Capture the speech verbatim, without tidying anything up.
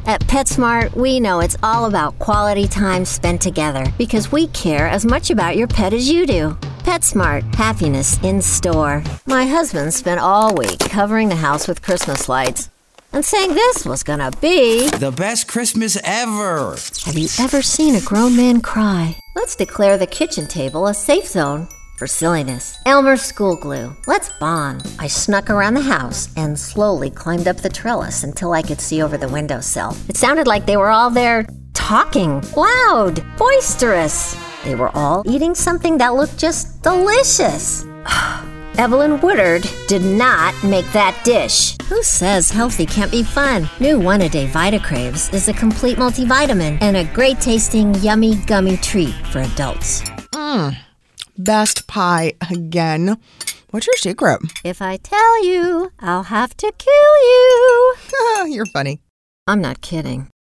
At PetSmart, we know it's all about quality time spent together because we care as much about your pet as you do. PetSmart, happiness in store. My husband spent all week covering the house with Christmas lights and saying this was gonna be the best Christmas ever. Have you ever seen a grown man cry? Let's declare the kitchen table a safe zone for silliness. Elmer's school glue. Let's bond. I snuck around the house and slowly climbed up the trellis until I could see over the windowsill. It sounded like they were all there talking, loud, boisterous. They were all eating something that looked just delicious. Evelyn Woodard did not make that dish. Who says healthy can't be fun? New One-A-Day VitaCraves is a complete multivitamin and a great-tasting, yummy, gummy treat for adults. Mmm. Best pie again. What's your secret? If I tell you, I'll have to kill you. You're funny. I'm not kidding.